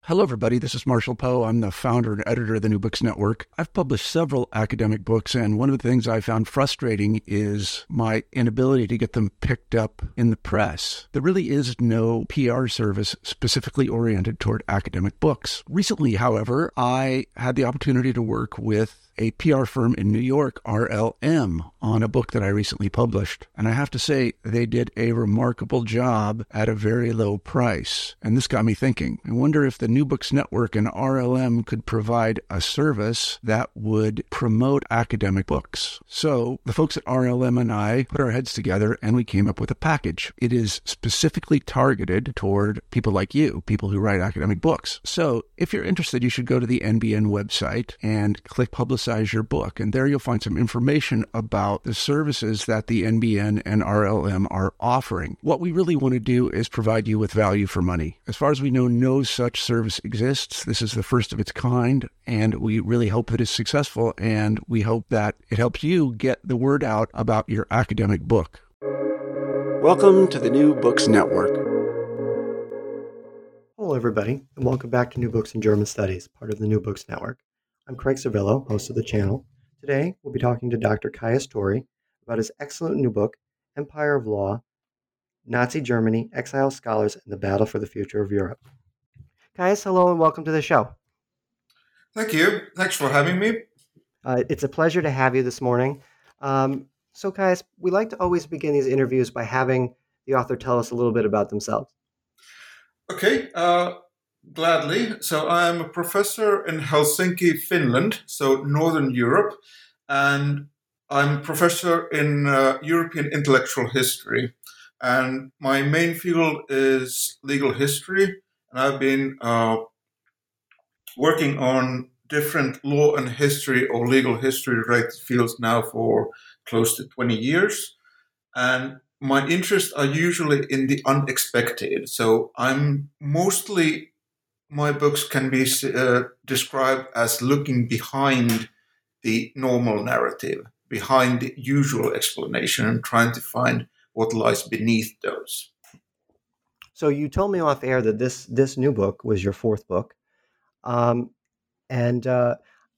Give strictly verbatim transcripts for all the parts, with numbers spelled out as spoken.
Hello, everybody. This is Marshall Poe. I'm the founder and editor of the New Books Network. I've published several academic books, and one of the things I found frustrating is my inability to get them picked up in the press. There really is no P R service specifically oriented toward academic books. Recently, however, I had the opportunity to work with a P R firm in New York, R L M, on a book that I recently published. And I have to say, they did a remarkable job at a very low price. And this got me thinking. I wonder if the New Books Network and R L M could provide a service that would promote academic books. So the folks at R L M and I put our heads together and we came up with a package. It is specifically targeted toward people like you, people who write academic books. So if you're interested, you should go to the N B N website and click Publicize your book. And there you'll find some information about the services that the N B N and R L M are offering. What we really want to do is provide you with value for money. As far as we know, no such service exists. This is the first of its kind, and we really hope that it's successful, and we hope that it helps you get the word out about your academic book. Welcome to the New Books Network. Hello, everybody, and welcome back to New Books in German Studies, part of the New Books Network. I'm Craig Servillo, host of the channel. Today, we'll be talking to Doctor Caius Torri about his excellent new book, Empire of Law, Nazi Germany, Exile Scholars, and the Battle for the Future of Europe. Caius, hello and welcome to the show. Thank you. Thanks for having me. Uh, it's a pleasure to have you this morning. Um, so, Caius, we like to always begin these interviews by having the author tell us a little bit about themselves. Okay. Uh, Gladly. So I'm a professor in Helsinki, Finland, so Northern Europe, and I'm a professor in uh, European intellectual history. And my main field is legal history, and I've been uh, working on different law and history or legal history related fields now for close to twenty years. And my interests are usually in the unexpected. So I'm mostly My books can be uh, described as looking behind the normal narrative, behind the usual explanation, and trying to find what lies beneath those. So you told me off air that this this new book was your fourth book. Um, and uh,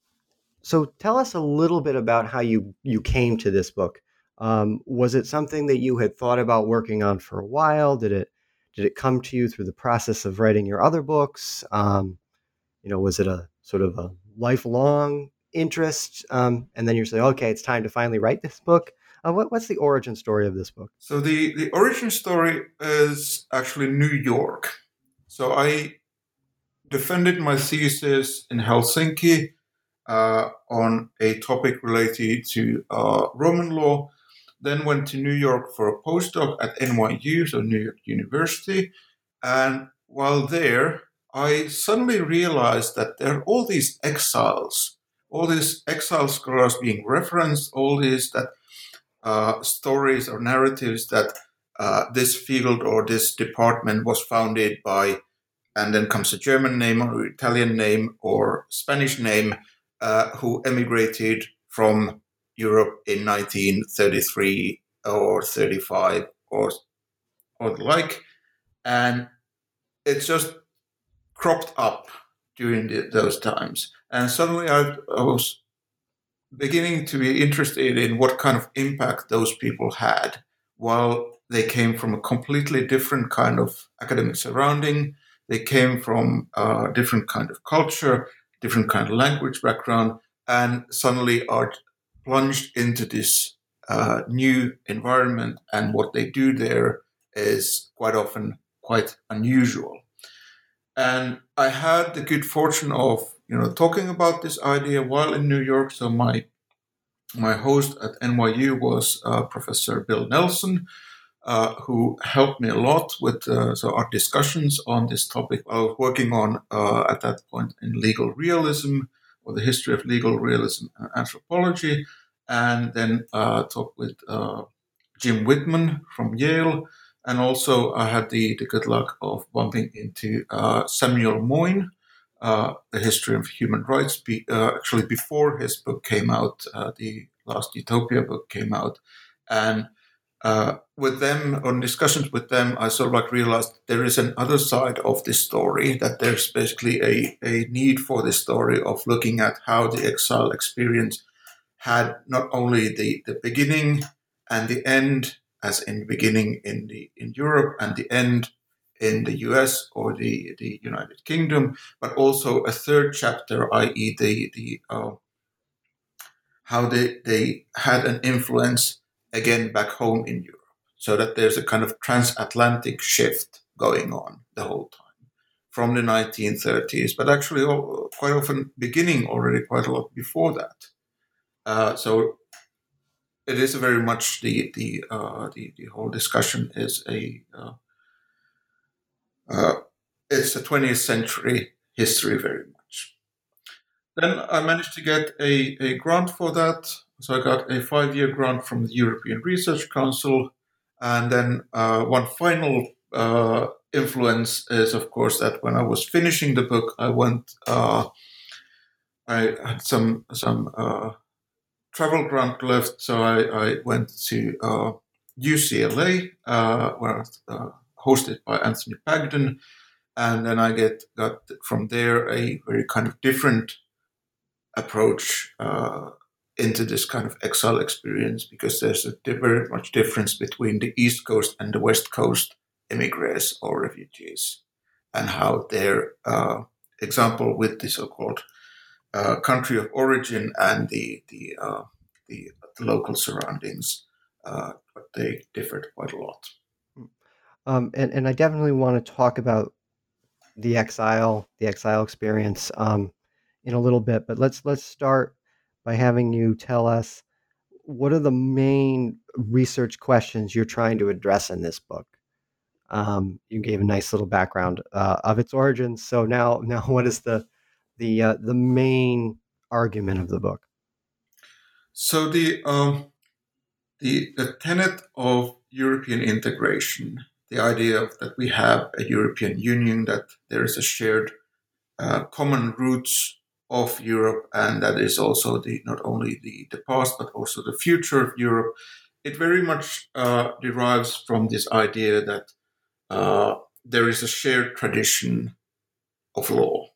so tell us a little bit about how you, you came to this book. Um, was it something that you had thought about working on for a while? Did it Did it come to you through the process of writing your other books? Um, you know, was it a sort of a lifelong interest? Um, and then you're saying, okay, it's time to finally write this book. Uh, what, what's the origin story of this book? So the, the origin story is actually New York. So I defended my thesis in Helsinki uh, on a topic related to uh, Roman law. Then went to New York for a postdoc at N Y U, so New York University. And while there, I suddenly realized that there are all these exiles, all these exile scholars being referenced, all these that uh, stories or narratives that uh, this field or this department was founded by, and then comes a German name or Italian name or Spanish name, uh, who emigrated from Europe in nineteen thirty-three or thirty-five or or the like, and it just cropped up during the, those times. And suddenly I, I was beginning to be interested in what kind of impact those people had while they came from a completely different kind of academic surrounding. They came from a different kind of culture, different kind of language background, and suddenly are plunged into this uh, new environment, and what they do there is quite often quite unusual. And I had the good fortune of, you know, talking about this idea while in New York. So my my host at N Y U was uh, Professor Bill Nelson, uh, who helped me a lot with uh, so our discussions on this topic. I was working on uh, at that point in legal realism, or the history of legal realism and anthropology, and then uh, talked with uh, Jim Whitman from Yale. And also I had the, the good luck of bumping into uh, Samuel Moyn, uh, The History of Human Rights, be, uh, actually before his book came out, uh, the last Utopia book came out. And uh, with them, on discussions with them, I sort of like realized there is an other side of this story, that there's basically a, a need for this story of looking at how the exile experience had not only the, the beginning and the end, as in the beginning in the in Europe and the end in the U S or the, the United Kingdom, but also a third chapter, that is the, the uh, how they, they had an influence again back home in Europe, so that there's a kind of transatlantic shift going on the whole time from the nineteen thirties, but actually all, quite often beginning already quite a lot before that. Uh, so it is very much the the uh, the, the whole discussion is a uh, uh, it's a twentieth century history very much. Then I managed to get a, a grant for that. So I got a five-year grant from the European Research Council. And then uh, one final uh, influence is, of course, that when I was finishing the book, I went, uh, I had some some uh, travel grant left. So I, I went to uh, U C L A, uh, where I was uh, hosted by Anthony Pagden. And then I get got from there a very kind of different approach uh, into this kind of exile experience, because there's a very much difference between the East Coast and the West Coast immigrants or refugees, and how their uh, example with the so-called uh, country of origin and the the, uh, the, the local surroundings, uh, but they differed quite a lot. Um, and, and I definitely want to talk about the exile, the exile experience um, in a little bit, but let's let's start by having you tell us what are the main research questions you're trying to address in this book. Um, you gave a nice little background uh, of its origins. So now, now what is the the uh, the main argument of the book? So the um, the the tenet of European integration, the idea of that we have a European Union, that there is a shared uh, common roots of Europe, and that is also the not only the, the past but also the future of Europe. It very much uh, derives from this idea that uh, there is a shared tradition of law.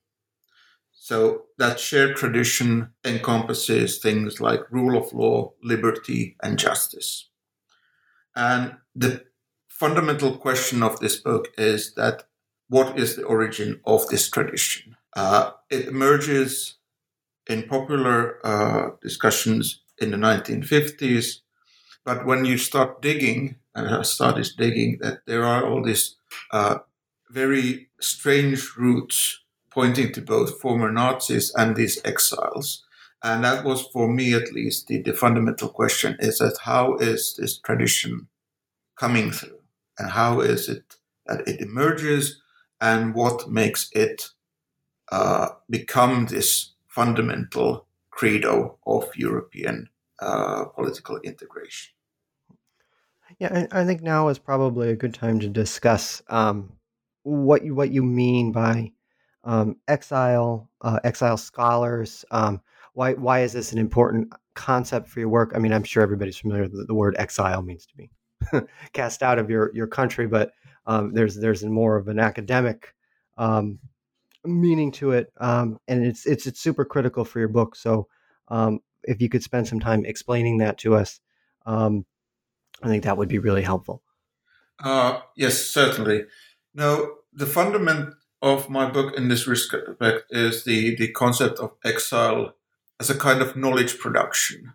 So that shared tradition encompasses things like rule of law, liberty, and justice. And the fundamental question of this book is that what is the origin of this tradition? Uh, it emerges in popular uh, discussions in the nineteen fifties, but when you start digging, and I started digging, that there are all these uh, very strange roots pointing to both former Nazis and these exiles. And that was, for me at least, the, the fundamental question is that how is this tradition coming through? And how is it that it emerges? And what makes it uh, become this fundamental credo of European uh, political integration? Yeah, I, I think now is probably a good time to discuss um, what you what you mean by um, exile, uh, exile scholars. Um, why why is this an important concept for your work? I mean, I'm sure everybody's familiar with the word exile means to be cast out of your, your country, but um, there's there's more of an academic um, meaning to it, um, and it's it's it's super critical for your book. So um, if you could spend some time explaining that to us, um, I think that would be really helpful. Uh, yes, certainly. Now, the fundament of my book in this respect is the, the concept of exile as a kind of knowledge production.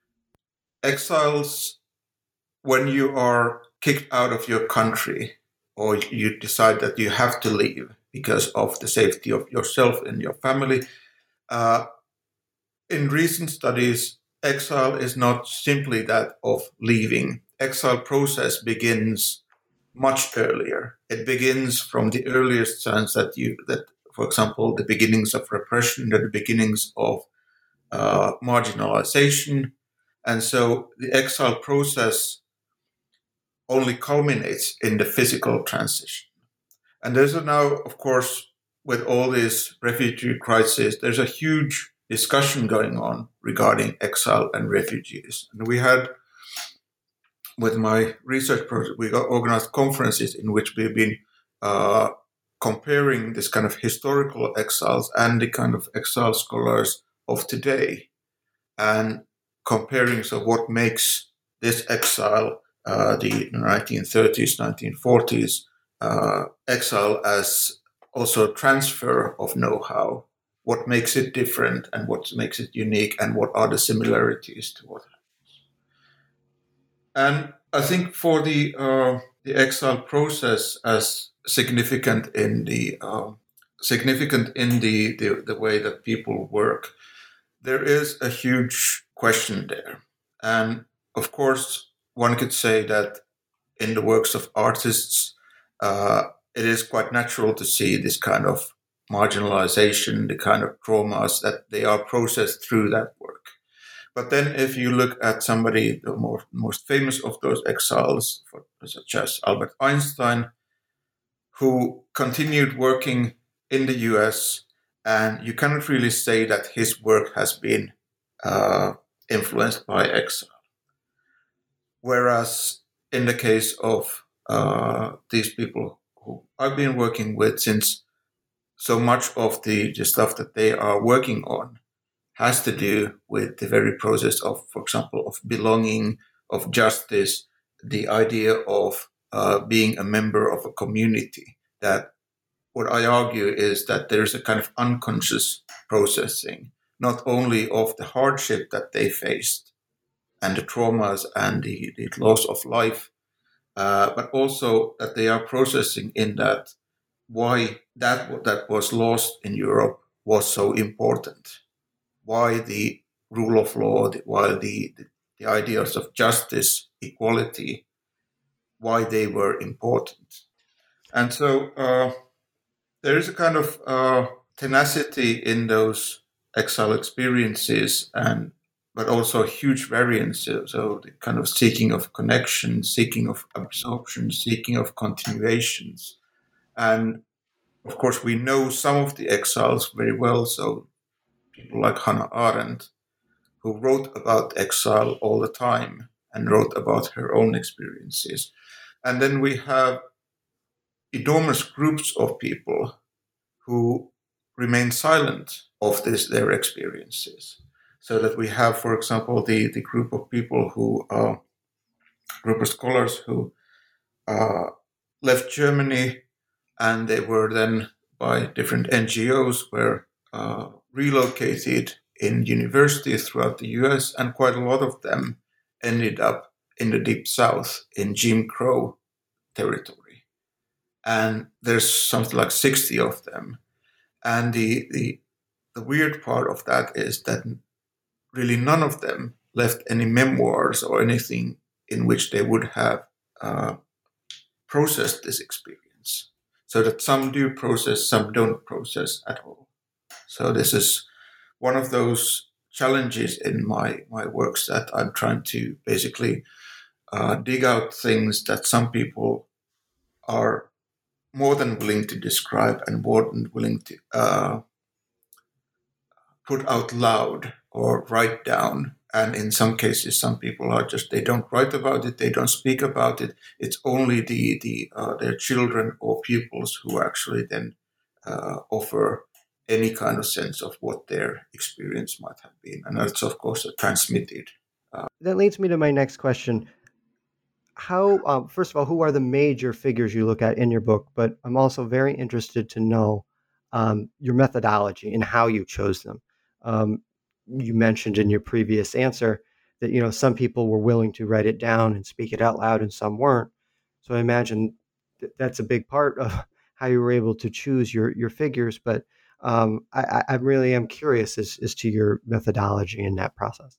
Exiles, when you are kicked out of your country, or you decide that you have to leave because of the safety of yourself and your family, uh, in recent studies, exile is not simply that of leaving. Exile process begins much earlier. It begins from the earliest signs that you that, for example, the beginnings of repression, the beginnings of uh, marginalization, and so the exile process only culminates in the physical transition. And there's a now, of course, with all this refugee crisis, there's a huge discussion going on regarding exile and refugees. And we had with my research project, we got organized conferences in which we've been uh, comparing this kind of historical exiles and the kind of exile scholars of today, and comparing so what makes this exile, uh, the nineteen thirties, nineteen forties uh, exile, as also transfer of know-how, what makes it different and what makes it unique, and what are the similarities to what happens. And I think for the uh, the exile process as significant in the uh, significant in the, the the way that people work, there is a huge question there. And of course, one could say that in the works of artists, uh, it is quite natural to see this kind of marginalization, the kind of traumas that they are processed through that work. But then if you look at somebody, the more, most famous of those exiles, for, such as Albert Einstein, who continued working in the U S, and you cannot really say that his work has been uh, influenced by exile. Whereas in the case of uh, these people who I've been working with, since so much of the, the stuff that they are working on has to do with the very process of, for example, of belonging, of justice, the idea of uh, being a member of a community, that what I argue is that there's a kind of unconscious processing, not only of the hardship that they faced and the traumas and the, the loss of life, uh, but also that they are processing in that why that that was lost in Europe was so important, why the rule of law, why the, the, the ideas of justice, equality, why they were important. And so uh, there is a kind of uh, tenacity in those exile experiences, and but also huge variance. So the kind of seeking of connection, seeking of absorption, seeking of continuations. And of course, we know some of the exiles very well. So people like Hannah Arendt, who wrote about exile all the time and wrote about her own experiences. And then we have enormous groups of people who remain silent of this, their experiences. So that we have, for example, the, the group of people who are, group of scholars who uh, left Germany, and they were then by different N G Os were uh, relocated in universities throughout the U S, and quite a lot of them ended up in the Deep South in Jim Crow territory. And there's something like sixty of them. And the, the the weird part of that is that really none of them left any memoirs or anything in which they would have uh, processed this experience. So that some do process, some don't process at all. So this is one of those challenges in my, my works, that I'm trying to basically uh, dig out things that some people are more than willing to describe and more than willing to uh, put out loud or write down. And in some cases, some people are just, they don't write about it, they don't speak about it. It's only the, the uh, their children or pupils who actually then uh, offer any kind of sense of what their experience might have been. And that's, of course, transmitted. Uh, that leads me to my next question. How, um, first of all, who are the major figures you look at in your book? But I'm also very interested to know um, your methodology and how you chose them. Um, you mentioned in your previous answer that, you know, some people were willing to write it down and speak it out loud and some weren't. So I imagine that that's a big part of how you were able to choose your, your figures. But um, I, I really am curious as, as to your methodology in that process.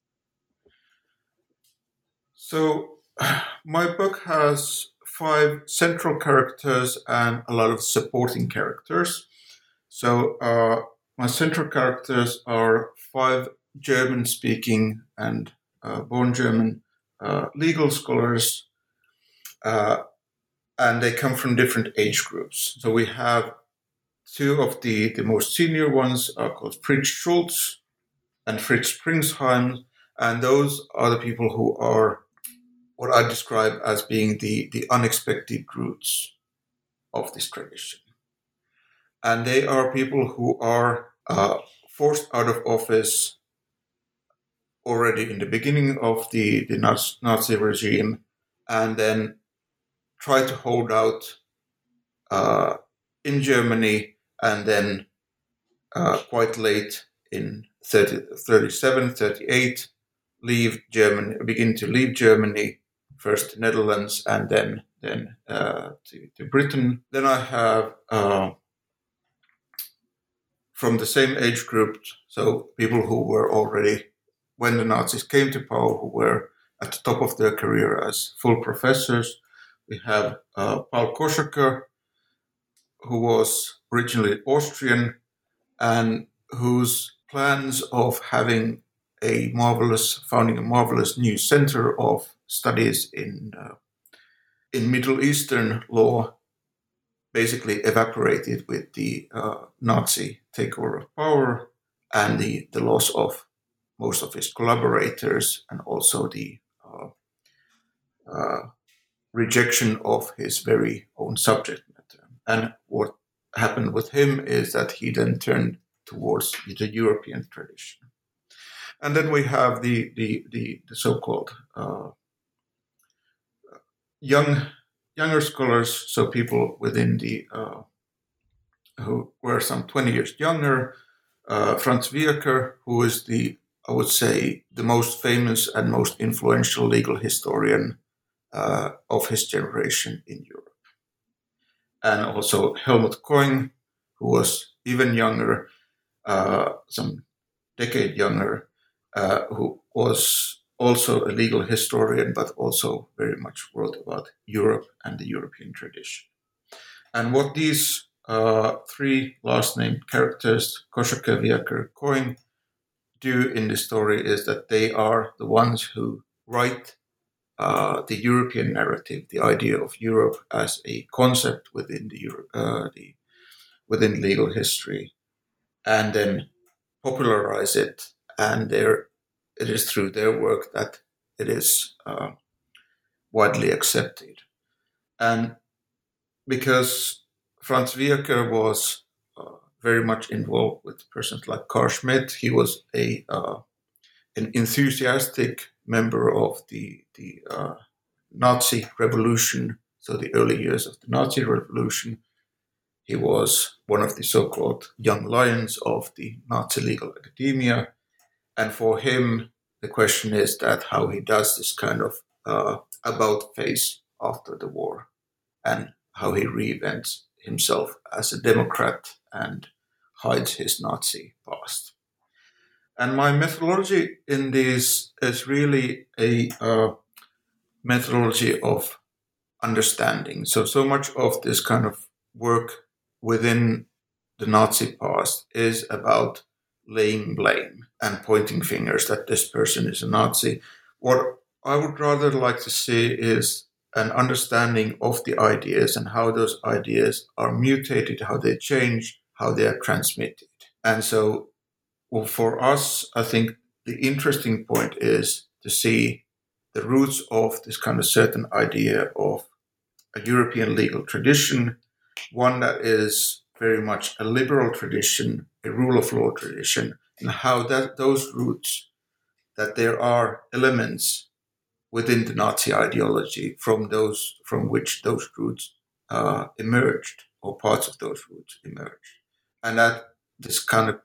So my book has five central characters and a lot of supporting characters. So uh, my central characters are five German-speaking and uh, born German uh, legal scholars, uh, and they come from different age groups. So we have two of the, the most senior ones are called Fritz Schulz and Fritz Springsheim, and those are the people who are what I describe as being the, the unexpected roots of this tradition. And they are people who are uh, forced out of office already in the beginning of the, the Nazi regime, and then try to hold out uh, in Germany, and then uh, quite late in thirty, thirty-seven, thirty-eight, leave Germany, begin to leave Germany, first to Netherlands and then then uh, to, to Britain. Then I have uh, from the same age group, so people who were already, when the Nazis came to power, who were at the top of their career as full professors. We have uh, Paul Koschaker, who was originally Austrian and whose plans of having a marvelous, founding a marvelous new center of studies in uh, in Middle Eastern law basically evaporated with the uh, Nazi takeover of power and the, the loss of most of his collaborators, and also the uh, uh, rejection of his very own subject matter. And what happened with him is that he then turned towards the European tradition. And then we have the the the, the so-called uh, young younger scholars, so people within the uh, who were some twenty years younger. Uh, Franz Wierker, who is the, I would say, the most famous and most influential legal historian uh, of his generation in Europe. And also Helmut Koing, who was even younger, uh, some decade younger, uh, who was also a legal historian, but also very much wrote about Europe and the European tradition. And what these uh, three last-named characters, Koschaker, Wierker, Koing, do in the story is that they are the ones who write uh, the European narrative, the idea of Europe as a concept within the, Euro- uh, the within legal history, and then popularize it. And there, it is through their work that it is uh, widely accepted. And because Franz Wierker was uh, very much involved with persons like Carl Schmitt, he was a uh, an enthusiastic member of the the uh, Nazi revolution, so the early years of the Nazi revolution. He was one of the so-called young lions of the Nazi legal academia. And for him, the question is that how he does this kind of uh, about face after the war, and how he reinvents himself as a Democrat and hides his Nazi past. And my methodology in this is really a uh, methodology of understanding. So, so much of this kind of work within the Nazi past is about laying blame and pointing fingers that this person is a Nazi. What I would rather like to see is an understanding of the ideas and how those ideas are mutated, how they change, how they are transmitted. And so, well, for us, I think the interesting point is to see the roots of this kind of certain idea of a European legal tradition, one that is very much a liberal tradition, a rule of law tradition, and how that those roots, that there are elements within the Nazi ideology from those from which those roots uh, emerged, or parts of those roots emerged, and that this kind of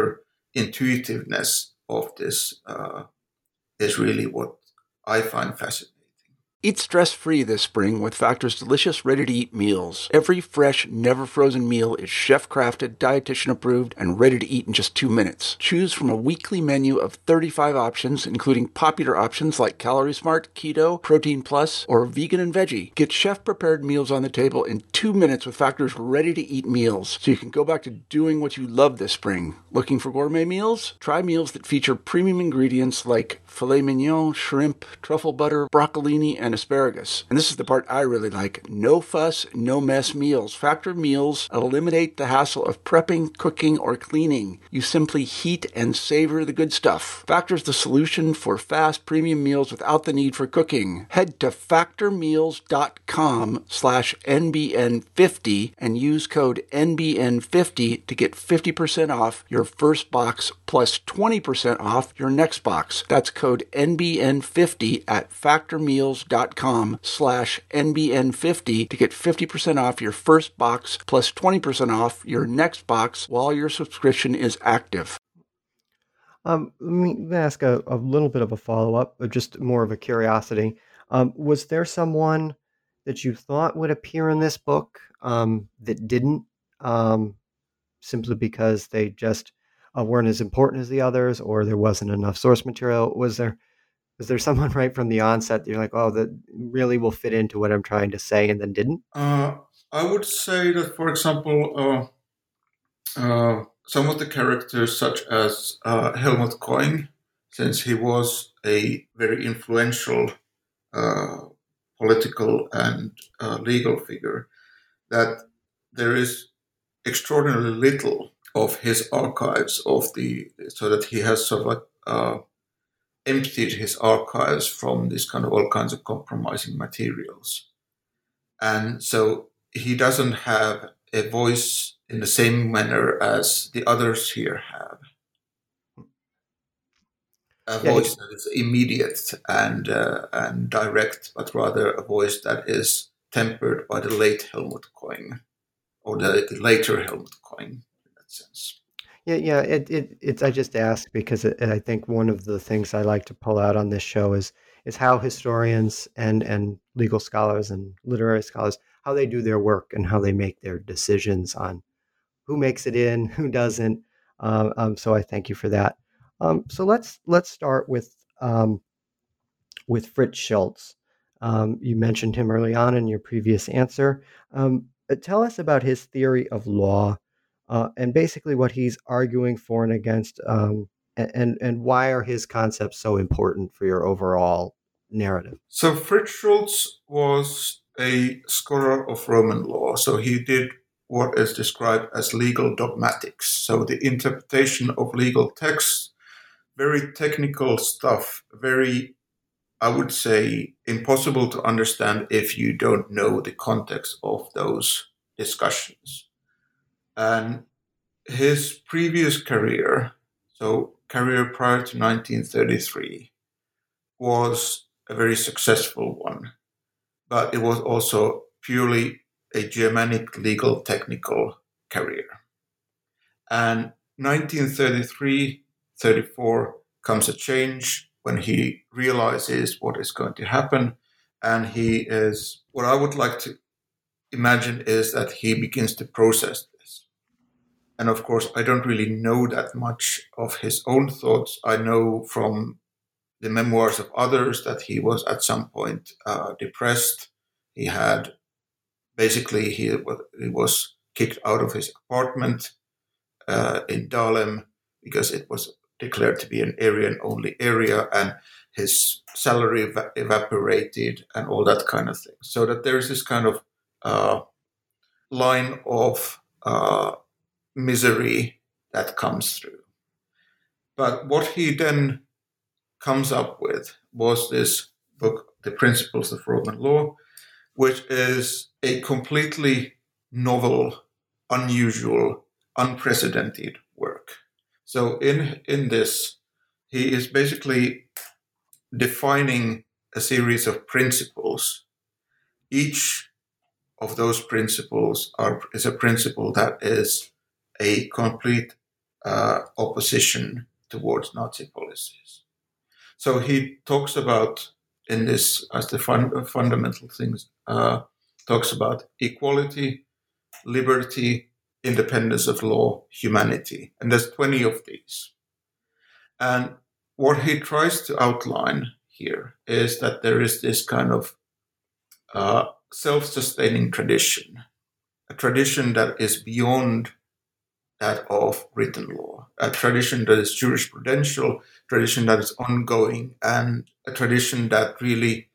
counterintuitiveness of this uh, is really what I find fascinating. Eat stress-free this spring with Factor's delicious, ready-to-eat meals. Every fresh, never-frozen meal is chef-crafted, dietitian-approved, and ready to eat in just two minutes. Choose from a weekly menu of thirty-five options, including popular options like Calorie Smart, Keto, Protein Plus, or Vegan and Veggie. Get chef-prepared meals on the table in two minutes with Factor's ready-to-eat meals, so you can go back to doing what you love this spring. Looking for gourmet meals? Try meals that feature premium ingredients like filet mignon, shrimp, truffle butter, broccolini, and asparagus. And this is the part I really like. No fuss, no mess meals. Factor meals eliminate the hassle of prepping, cooking, or cleaning. You simply heat and savor the good stuff. Factor's the solution for fast premium meals without the need for cooking. Head to factormeals.com slash NBN50 and use code N B N fifty to get fifty percent off your first box plus twenty percent off your next box. That's code N B N fifty at factormeals.com slash NBN50 to get fifty percent off your first box plus twenty percent off your next box while your subscription is active. Um, let me ask a, a little bit of a follow-up, but just more of a curiosity. Um, was there someone that you thought would appear in this book um, that didn't, um, simply because they just uh, weren't as important as the others, or there wasn't enough source material? Was there was there someone right from the onset that you're like, oh, that really will fit into what I'm trying to say, and then didn't? Uh, I would say that, for example, uh, uh, some of the characters, such as uh, Helmut Koing, since he was a very influential uh, political and uh, legal figure, that there is extraordinarily little of his archives of the, so that he has sort of like uh, emptied his archives from this kind of all kinds of compromising materials. And so he doesn't have a voice in the same manner as the others here have. A Yeah, voice that is immediate and uh, and direct, but rather a voice that is tempered by the late Helmut Koing, or the, the later Helmut Koing, in that sense. Yeah, yeah. It, it, it's. I just ask because it, I think one of the things I like to pull out on this show is is how historians and and legal scholars and literary scholars, how they do their work and how they make their decisions on who makes it in, who doesn't. Um, um, so I thank you for that. Um, so let's let's start with um, with Fritz Schultz. Um, you mentioned him early on in your previous answer. Um, tell us about his theory of law. Uh, and basically what he's arguing for and against, um, and, and why are his concepts so important for your overall narrative? So Fritz Schultz was a scholar of Roman law. So he did what is described as legal dogmatics. So the interpretation of legal texts, very technical stuff, very, I would say, impossible to understand if you don't know the context of those discussions. And his previous career, so career prior to nineteen thirty-three, was a very successful one, but it was also purely a Germanic legal technical career. And nineteen thirty-three thirty-four comes a change when he realizes what is going to happen, and he is, what I would like to imagine is that he begins to process this. And of course, I don't really know that much of his own thoughts. I know from the memoirs of others that he was at some point uh, depressed. He had, basically, he, he was kicked out of his apartment uh, in Dahlem because it was declared to be an Aryan-only area, and his salary ev- evaporated and all that kind of thing. So that there's this kind of uh, line of uh, misery that comes through. But what he then comes up with was this book, The Principles of Roman Law, which is a completely novel, unusual, unprecedented work. So in, in this, he is basically defining a series of principles. Each of those principles are, is a principle that is a complete uh, opposition towards Nazi policies. So he talks about, in this, as the fun, fundamental things, uh, talks about equality, liberty, independence of law, humanity. And there's twenty of these. And what he tries to outline here is that there is this kind of uh, self-sustaining tradition, a tradition that is beyond that of written law, a tradition that is jurisprudential, tradition that is ongoing, and a tradition that really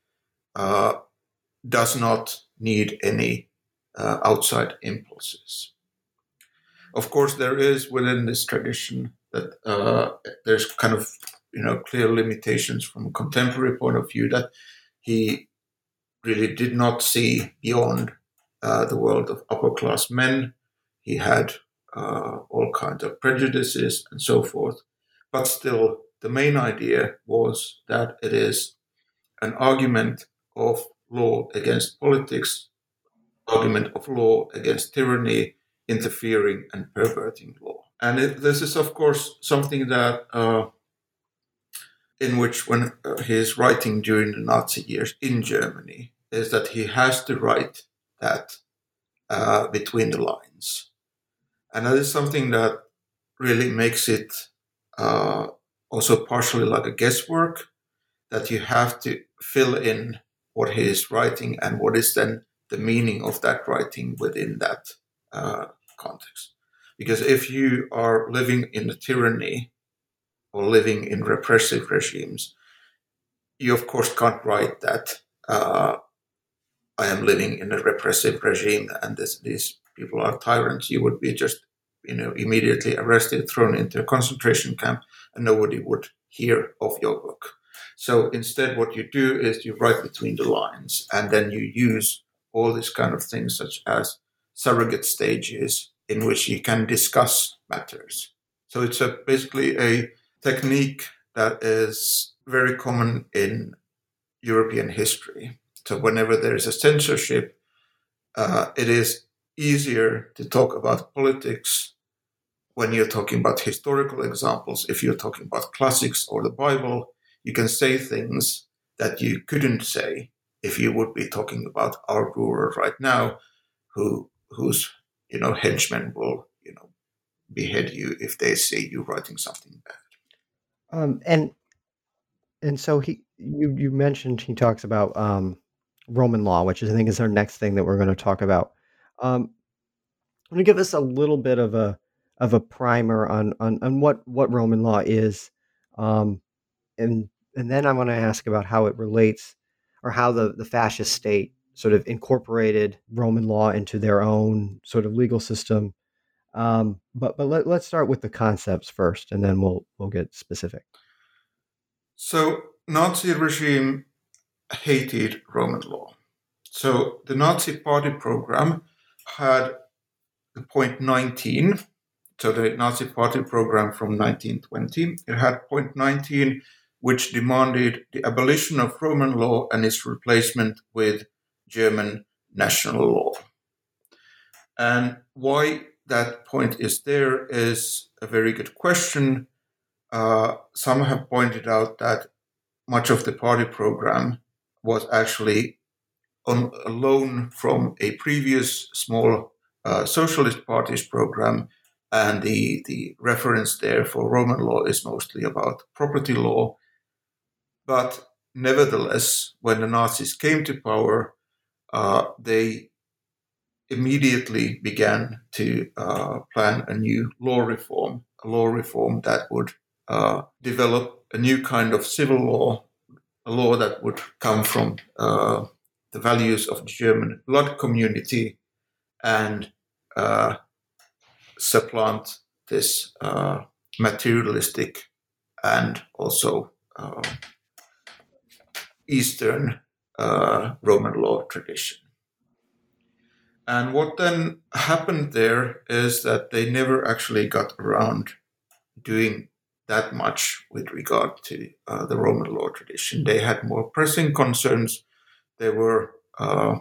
uh, does not need any uh, outside impulses. Of course, there is within this tradition that uh, there's kind of, you know, clear limitations from a contemporary point of view, that he really did not see beyond uh, the world of upper class men. He had uh, all kinds of prejudices and so forth. But still, the main idea was that it is an argument of law against politics, argument of law against tyranny, interfering and perverting law. And it, this is, of course, something that uh, in which when uh, he is writing during the Nazi years in Germany, is that he has to write that uh, between the lines. And that is something that really makes it uh, also partially like a guesswork, that you have to fill in what he is writing and what is then the meaning of that writing within that uh, context. Because if you are living in a tyranny or living in repressive regimes, you of course can't write that uh, I am living in a repressive regime and this, these people are tyrants. You would be just, you know, immediately arrested, thrown into a concentration camp, and nobody would hear of your book. So instead, what you do is you write between the lines, and then you use all these kind of things such as surrogate stages in which you can discuss matters. So it's a, basically a technique that is very common in European history. So whenever there is a censorship, uh, it is easier to talk about politics when you're talking about historical examples. If you're talking about classics or the Bible, you can say things that you couldn't say if you would be talking about our ruler right now, who whose you know henchmen will you know behead you if they see you writing something bad. Um, and and so he you you mentioned he talks about um, Roman law, which is I think is our next thing that we're going to talk about. Um, I'm going to give us a little bit of a of a primer on on, on what, what Roman law is, um, and and then I'm going to ask about how it relates, or how the, the fascist state sort of incorporated Roman law into their own sort of legal system. Um, but but let, let's start with the concepts first, and then we'll we'll get specific. So Nazi regime hated Roman law. So the Nazi party program had the point nineteen. So the Nazi party program from nineteen twenty, it had point nineteen, which demanded the abolition of Roman law and its replacement with German national law. And why that point is there is a very good question. Uh, some have pointed out that much of the party program was actually on a loan from a previous small uh, socialist party's program, and the, the reference there for Roman law is mostly about property law. But nevertheless, when the Nazis came to power, uh, they immediately began to uh, plan a new law reform, a law reform that would uh, develop a new kind of civil law, a law that would come from uh, the values of the German blood community and uh, supplant this uh, materialistic and also uh, Eastern uh, Roman law tradition. And what then happened there is that they never actually got around doing that much with regard to uh, the Roman law tradition. They had more pressing concerns. There were uh,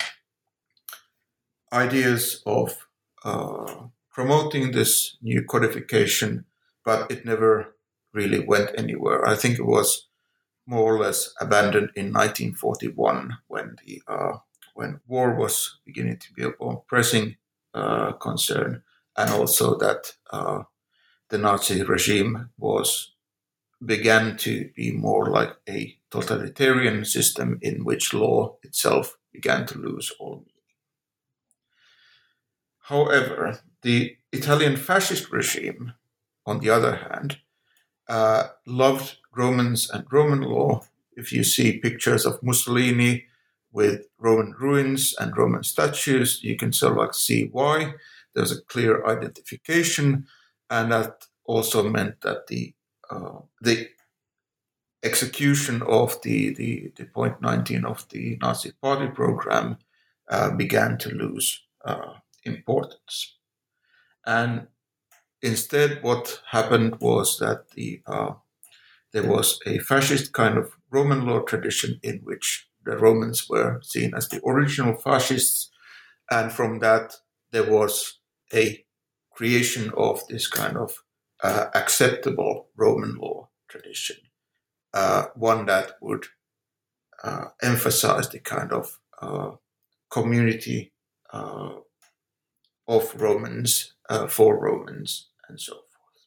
ideas of uh, promoting this new codification, but it never really went anywhere. I think it was more or less abandoned in nineteen forty-one when the uh, when war was beginning to be a more pressing uh, concern, and also that uh, the Nazi regime was began to be more like a totalitarian system in which law itself began to lose all meaning. However, the Italian fascist regime, on the other hand, uh, loved Romans and Roman law. If you see pictures of Mussolini with Roman ruins and Roman statues. You can sort of like see why. There's a clear identification, and that also meant that the uh, the execution of the, the, the point nineteen of the Nazi Party program uh, began to lose uh, importance. And instead, what happened was that the uh, there was a fascist kind of Roman law tradition in which the Romans were seen as the original fascists, and from that there was a creation of this kind of uh, acceptable Roman law tradition, uh, one that would uh, emphasize the kind of uh, community uh, of Romans uh, for Romans and so forth.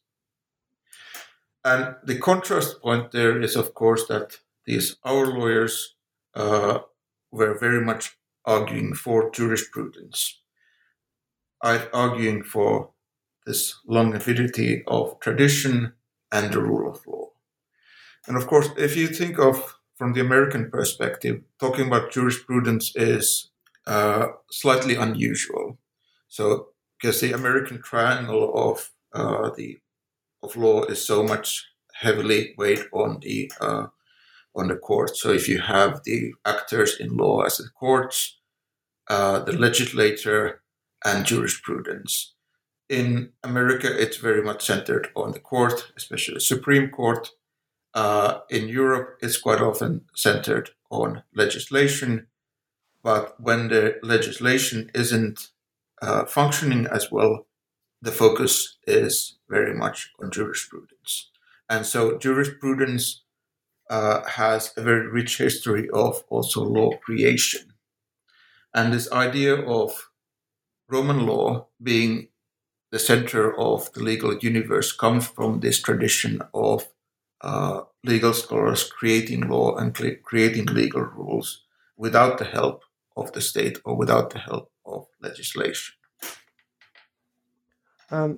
And the contrast point there is, of course, that these our lawyers uh, were very much arguing for jurisprudence, arguing for this longevity of tradition and the rule of law. And of course, if you think of from the American perspective, talking about jurisprudence is uh, slightly unusual. So, because the American triangle of uh, the of law is so much heavily weighed on the uh, on the court. So, if you have the actors in law as the courts, uh, the legislature, and jurisprudence. In America, it's very much centered on the court, especially the Supreme Court. Uh, in Europe, it's quite often centered on legislation, but when the legislation isn't uh, functioning as well, the focus is very much on jurisprudence. And so jurisprudence uh, has a very rich history of also law creation. And this idea of Roman law being the center of the legal universe comes from this tradition of uh, legal scholars creating law and cre- creating legal rules without the help of the state or without the help of legislation. Um,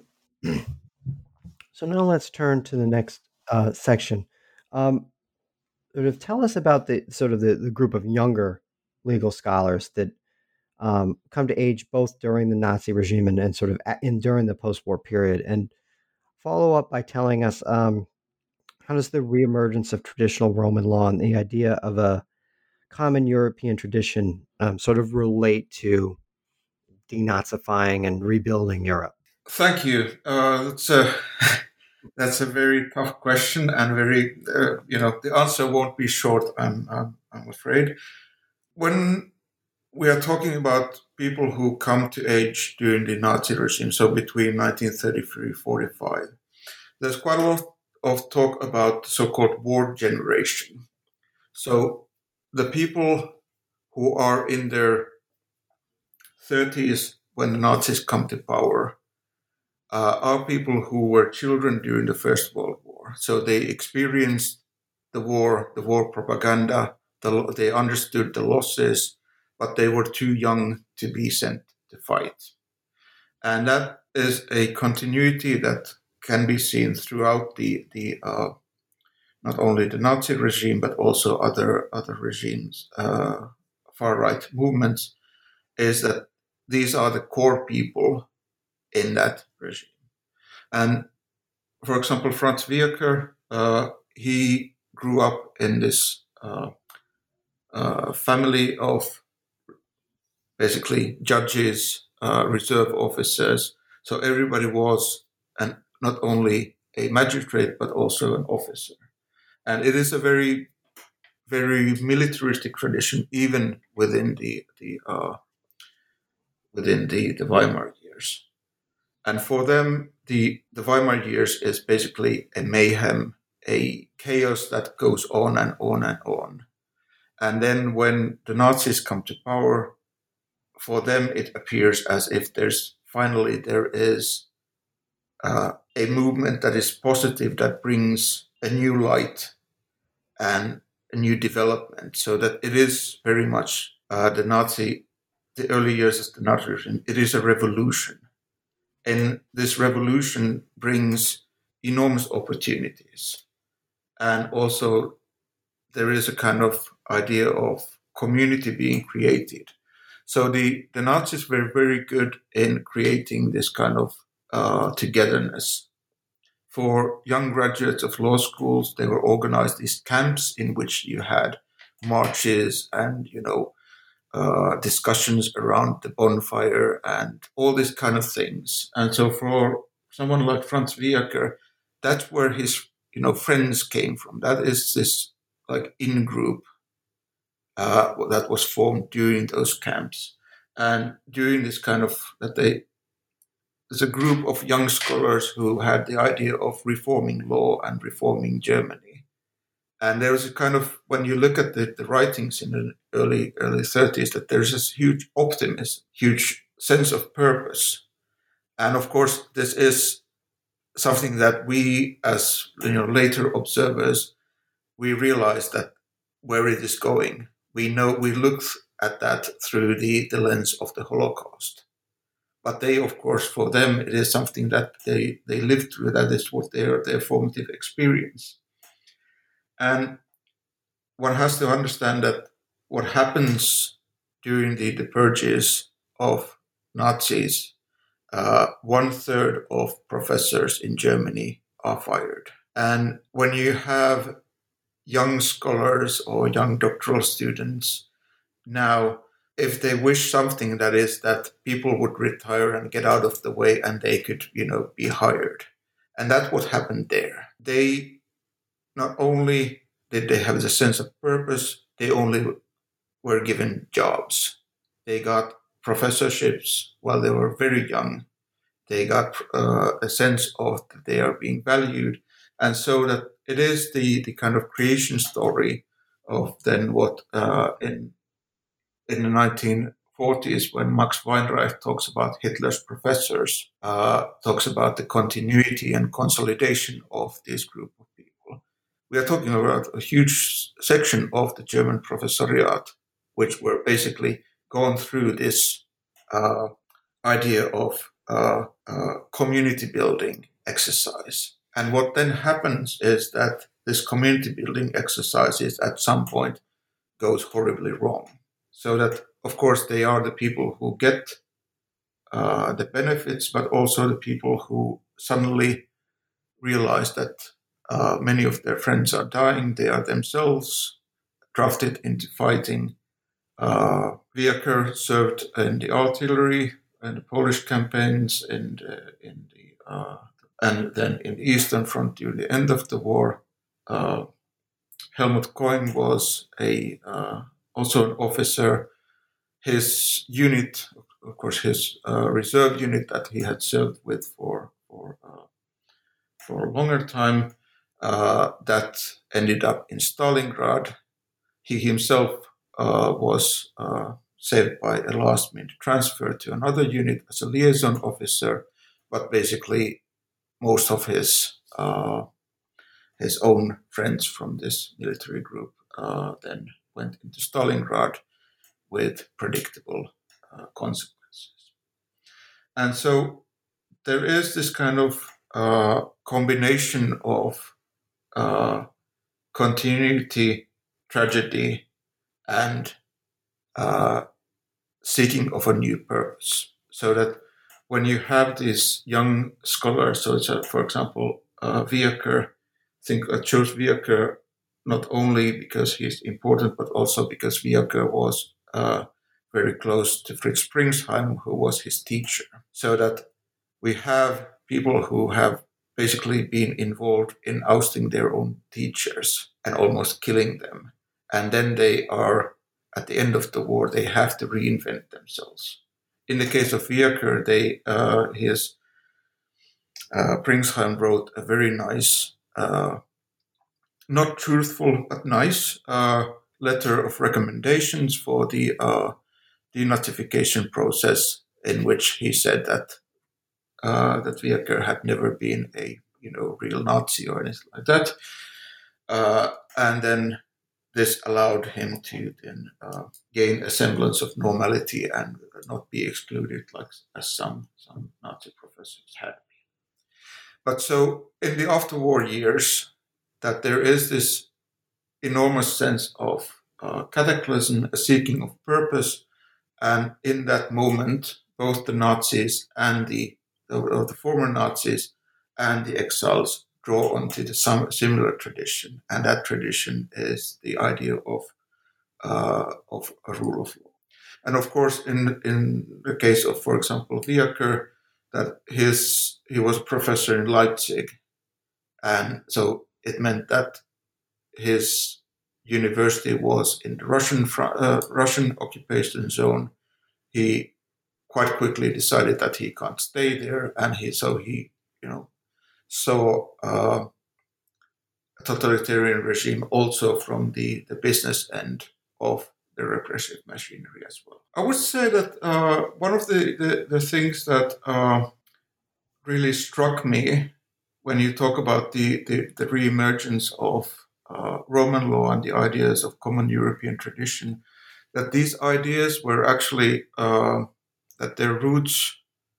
so now let's turn to the next uh, section. Um, sort of tell us about the sort of the, the group of younger legal scholars that um, come to age both during the Nazi regime and, and sort of in during the post-war period, and follow up by telling us um, how does the reemergence of traditional Roman law and the idea of a common European tradition um, sort of relate to denazifying and rebuilding Europe? Thank you. Uh, that's a that's a very tough question, and very uh, you know the answer won't be short. I'm I'm, I'm afraid. When we are talking about people who come to age during the Nazi regime, so between nineteen thirty-three and forty-five, there's quite a lot of talk about the so-called war generation. So the people who are in their thirties when the Nazis come to power uh, are people who were children during the First World War. So they experienced the war, the war propaganda, the, they understood the losses, but they were too young to be sent to fight. And that is a continuity that can be seen throughout the, the uh, not only the Nazi regime, but also other, other regimes, uh, far-right movements, is that these are the core people in that regime. And for example, Franz Wierker, uh, he grew up in this uh, uh, family of basically judges, uh, reserve officers. So everybody was an, not only a magistrate, but also an officer. And it is a very, very militaristic tradition, even within the, the uh, within the, the Weimar years. And for them, the, the Weimar years is basically a mayhem, a chaos that goes on and on and on. And then when the Nazis come to power, for them it appears as if there's finally there is uh, a movement that is positive, that brings a new light and a new development. So that it is very much uh, the Nazi, the early years of the Nazi regime, it is a revolution. And this revolution brings enormous opportunities. And also there is a kind of idea of community being created. So the, the Nazis were very good in creating this kind of uh, togetherness. For young graduates of law schools, they were organized these camps in which you had marches and, you know, uh, discussions around the bonfire and all these kind of things. And so for someone like Franz Viaker, that's where his, you know, friends came from. That is this like in-group uh, that was formed during those camps. And during this kind of, that they, there's a group of young scholars who had the idea of reforming law and reforming Germany. And there was a kind of, when you look at the, the writings in the early early thirties, that there's this huge optimism, huge sense of purpose. And of course, this is something that we, as you know, later observers, we realize that where it is going. We know, we look at that through the, the lens of the Holocaust. But they, of course, for them, it is something that they, they lived through. That is what their, their formative experience. And one has to understand that what happens during the, the purges of Nazis, uh, one third of professors in Germany are fired. And when you have young scholars or young doctoral students now, if they wish something, that is that people would retire and get out of the way and they could, you know, be hired. And that's what happened there. They not only did they have the sense of purpose, they only were given jobs. They got professorships while they were very young. They got uh, a sense of that they are being valued. And so that it is the, the kind of creation story of then what uh, in in the nineteen forties, when Max Weinreich talks about Hitler's professors, uh, talks about the continuity and consolidation of this group of people. We are talking about a huge section of the German professoriate, which were basically going through this uh, idea of uh, uh, community building exercise. And what then happens is that this community building exercises at some point goes horribly wrong. So that, of course, they are the people who get uh, the benefits, but also the people who suddenly realize that uh, many of their friends are dying. They are themselves drafted into fighting. Uh, Viaker served in the artillery and the Polish campaigns, in the, in the, uh, and then in the Eastern Front during the end of the war. Uh, Helmut Koehn was a uh, also an officer. His unit, of course, his uh, reserve unit that he had served with for for uh, for a longer time, uh, that ended up in Stalingrad. He himself uh, was uh, saved by a last-minute transfer to another unit as a liaison officer, but basically most of his uh, his own friends from this military group uh, then went into Stalingrad with predictable uh, consequences. And so there is this kind of uh, combination of uh, continuity, tragedy, and uh, seeking of a new purpose. So that when you have these young scholars, so it's, uh, for example, uh, Viaker, I think I chose Viaker not only because he's important, but also because Viaker was uh, very close to Fritz Springsheim, who was his teacher. So that we have people who have basically been involved in ousting their own teachers and almost killing them. And then they are, at the end of the war, they have to reinvent themselves. In the case of Viaker, they, uh, his, uh, Springsheim wrote a very nice, uh, not truthful, but nice uh, letter of recommendations for the uh, denazification process, in which he said that uh, that Viaker had never been a you know real Nazi or anything like that, uh, and then this allowed him to then uh, gain a semblance of normality and not be excluded like as some some Nazi professors had been. But so in the after-war years, that there is this enormous sense of uh, cataclysm, a seeking of purpose. And in that moment, both the Nazis and the, or the former Nazis and the exiles draw onto the some similar tradition. And that tradition is the idea of, uh, of a rule of law. And of course, in, in the case of, for example, Viaker, that his, he was a professor in Leipzig. And so it meant that his university was in the Russian uh, Russian occupation zone. He quite quickly decided that he can't stay there, and he so he you know saw uh, a totalitarian regime also from the, the business end of the repressive machinery as well. I would say that uh, one of the, the, the things that uh, really struck me when you talk about the, the, the re-emergence of uh, Roman law and the ideas of common European tradition, that these ideas were actually, uh, that their roots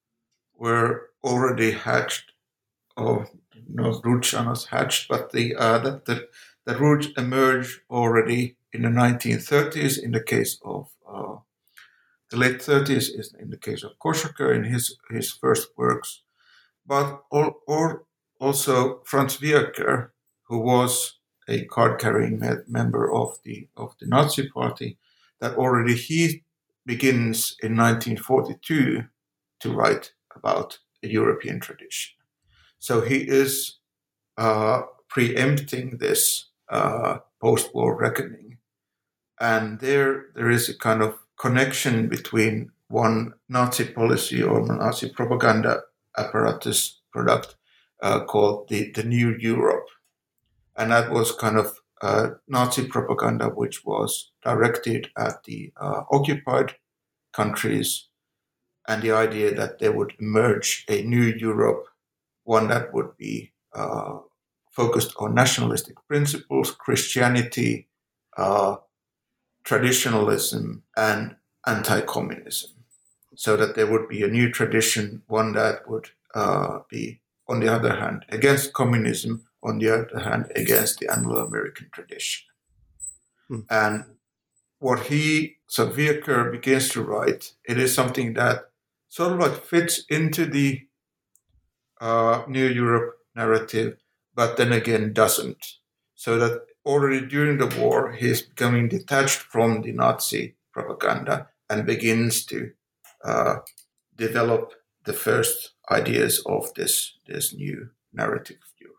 were already hatched, or no, roots are not hatched, but the, uh, that the, the roots emerged already in the nineteen thirties in the case of, uh, the late thirties is in the case of Koshaker in his, his first works, but all, or also Franz Viaker, who was a card-carrying member of the of the Nazi Party, that already he begins in nineteen forty-two to write about a European tradition. So he is uh, preempting this uh, post-war reckoning, and there there is a kind of connection between one Nazi policy or Nazi propaganda apparatus product uh, called the, the New Europe. And that was kind of uh, Nazi propaganda which was directed at the uh, occupied countries, and the idea that there would emerge a new Europe, one that would be uh, focused on nationalistic principles, Christianity, uh, traditionalism, and anti-communism. So that there would be a new tradition, one that would uh, be, on the other hand, against communism, on the other hand, against the Anglo-American tradition. Hmm. And what he, so Viaker begins to write, it is something that sort of like fits into the uh, New Europe narrative, but then again doesn't. So that already during the war, he's becoming detached from the Nazi propaganda and begins to uh, develop the first ideas of this, this new narrative of Europe.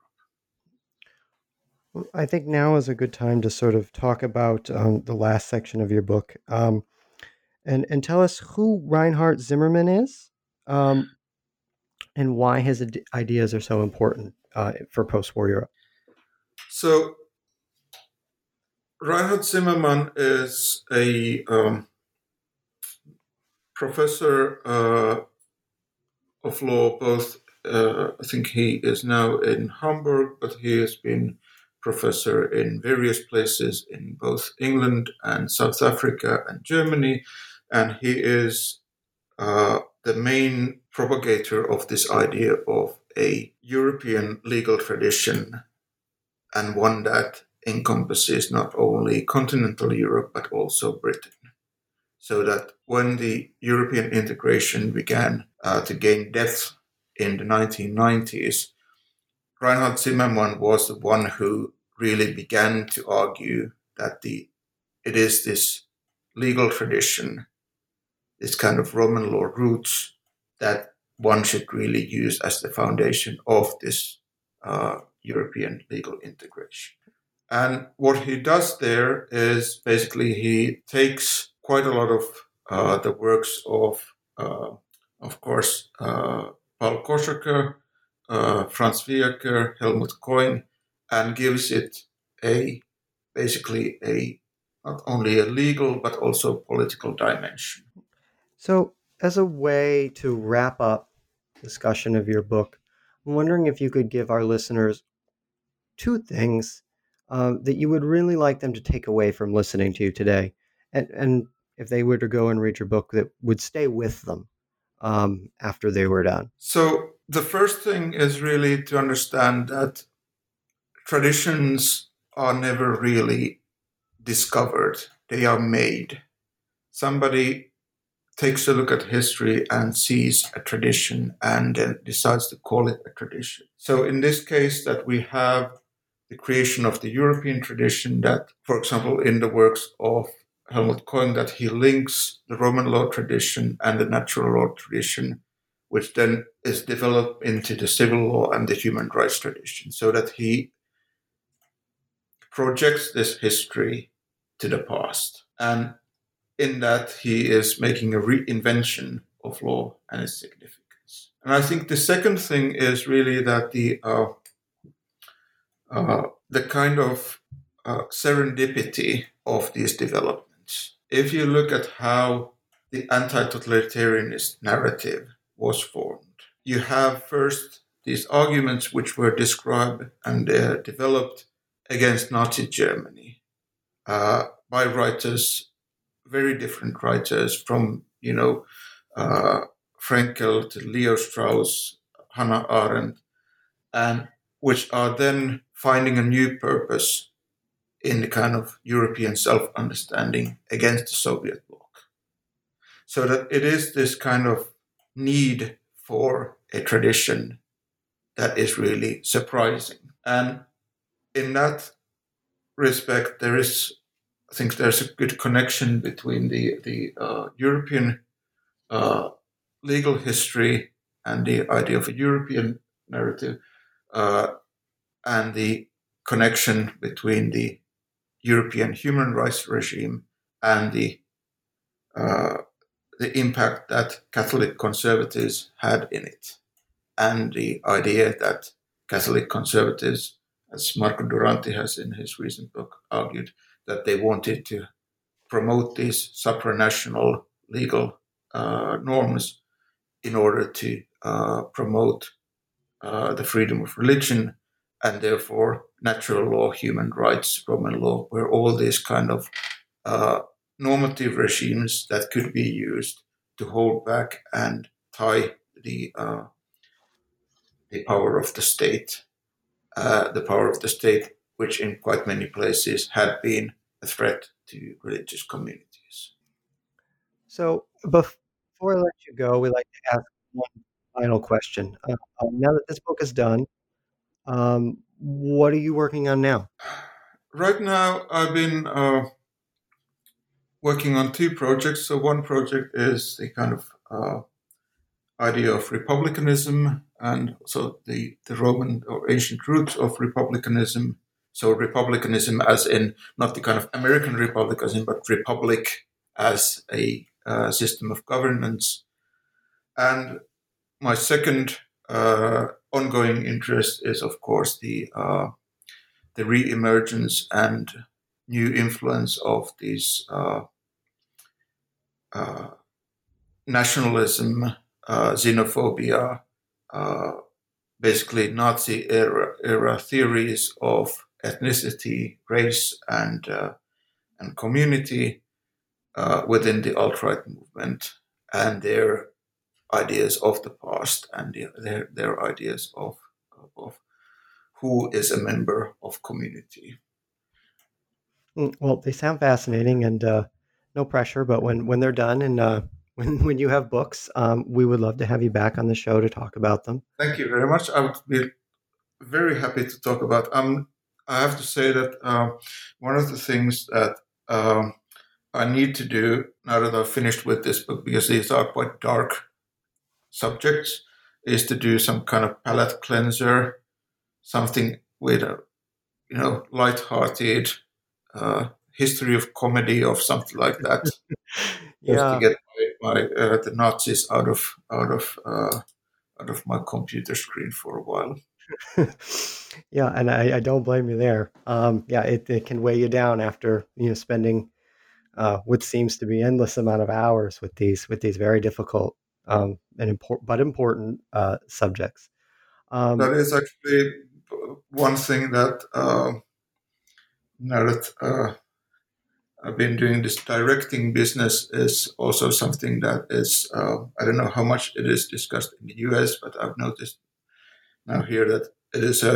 I think now is a good time to sort of talk about um, the last section of your book, um, and and tell us who Reinhard Zimmermann is, um, and why his ad- ideas are so important uh, for post-war Europe. So, Reinhard Zimmermann is a um, professor uh, of law. Both, uh, I think he is now in Hamburg, but he has been professor in various places in both England and South Africa and Germany, and he is uh, the main propagator of this idea of a European legal tradition, and one that encompasses not only continental Europe but also Britain. So that when the European integration began uh, to gain depth in the nineteen nineties, Reinhard Zimmermann was the one who really began to argue that the it is this legal tradition, this kind of Roman law roots, that one should really use as the foundation of this uh, European legal integration. And what he does there is basically he takes quite a lot of uh, the works of, uh, of course, uh, Paul Koshaker, uh, Franz Viaker, Helmut Koing, and gives it a basically a not only a legal but also political dimension. So, as a way to wrap up discussion of your book, I'm wondering if you could give our listeners two things um, that you would really like them to take away from listening to you today, and and if they were to go and read your book, that would stay with them um, after they were done. So the first thing is really to understand that traditions are never really discovered. They are made. Somebody takes a look at history and sees a tradition and then decides to call it a tradition. So in this case that we have the creation of the European tradition that, for example, in the works of Helmut Koehn, that he links the Roman law tradition and the natural law tradition, which then is developed into the civil law and the human rights tradition, so that he projects this history to the past. And in that, he is making a reinvention of law and its significance. And I think the second thing is really that the uh, uh, the kind of uh, serendipity of these developments. If you look at how the anti-totalitarianist narrative was formed, you have first these arguments which were described and uh, developed against Nazi Germany uh, by writers, very different writers, from, you know, uh, Frankl to Leo Strauss, Hannah Arendt, and which are then finding a new purpose in the kind of European self-understanding against the Soviet bloc. So that it is this kind of need for a tradition that is really surprising. And in that respect, there is, I think there's a good connection between the, the uh, European uh, legal history and the idea of a European narrative, uh, and the connection between the European human rights regime and the uh, the impact that Catholic conservatives had in it, and the idea that Catholic conservatives, as Marco Duranti has in his recent book argued, that they wanted to promote these supranational legal uh, norms in order to uh, promote uh, the freedom of religion, and therefore natural law, human rights, Roman law, were all these kind of uh, normative regimes that could be used to hold back and tie the uh, the power of the state, uh, the power of the state, which in quite many places had been a threat to religious communities. So before I let you go, we like to ask one final question. Uh, um, now that this book is done, um, what are you working on now? Right now, I've been uh, working on two projects. So one project is the kind of uh, idea of republicanism, and so the, the Roman or ancient roots of republicanism. So republicanism as in not the kind of American republicanism, but republic as a uh, system of governance. And my second uh, ongoing interest is, of course, the uh, the re-emergence and new influence of these uh, uh, nationalism, uh, xenophobia, uh, basically Nazi era, era theories of ethnicity, race, and uh, and community uh, within the alt-right movement, and their ideas of the past, and the, their their ideas of of who is a member of community. Well, they sound fascinating, and uh, no pressure, but when, when they're done and uh, when, when you have books, um, we would love to have you back on the show to talk about them. Thank you very much. I would be very happy to talk about. Um, I have to say that uh, one of the things that um, I need to do now that I've finished with this book, because these are quite dark subjects, is to do some kind of palate cleanser, something with a, you know, light-hearted uh, history of comedy or something like that. Yeah. Just to get my, my uh, the Nazis out of out of uh, out of my computer screen for a while. Yeah, and I, I don't blame you there. Um, yeah, it, it can weigh you down after, you know, spending uh, what seems to be endless amount of hours with these with these very difficult um, and important but important uh, subjects. Um, That is actually one thing that uh, now that uh, I've been doing this directing business is also something that is, uh, I don't know how much it is discussed in the U S, but I've noticed now here that it is a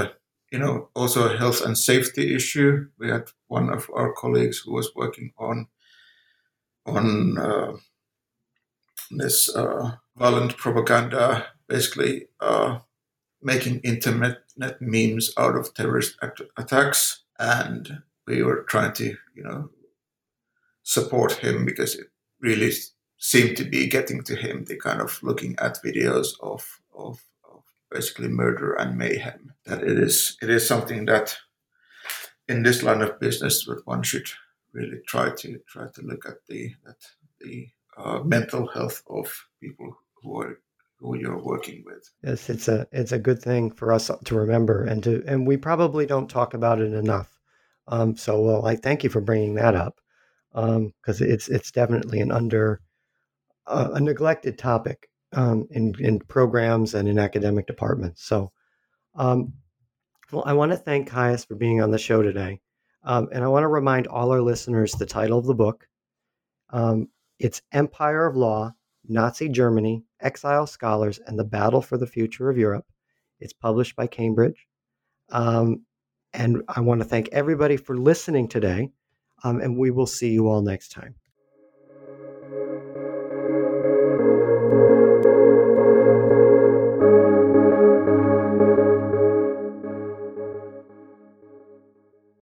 you know, also a health and safety issue. We had one of our colleagues who was working on on uh, this uh, violent propaganda, basically uh, making internet memes out of terrorist at- attacks, and we were trying to, you know, support him because it really seemed to be getting to him. The kind of looking at videos of of, of basically murder and mayhem. That it is it is something that in this line of business that one should really try to try to look at the at the uh, mental health of people who are who you're working with. Yes, it's a it's a good thing for us to remember, and to and we probably don't talk about it enough. Um, so, well, I thank you for bringing that up, because um, it's it's definitely an under uh, a neglected topic um, in in programs and in academic departments. So, um, well, I want to thank Caius for being on the show today, um, and I want to remind all our listeners the title of the book. Um, it's Empire of Law, Nazi Germany, Exile Scholars, and the Battle for the Future of Europe. It's published by Cambridge. Um, and I want to thank everybody for listening today. Um, and we will see you all next time.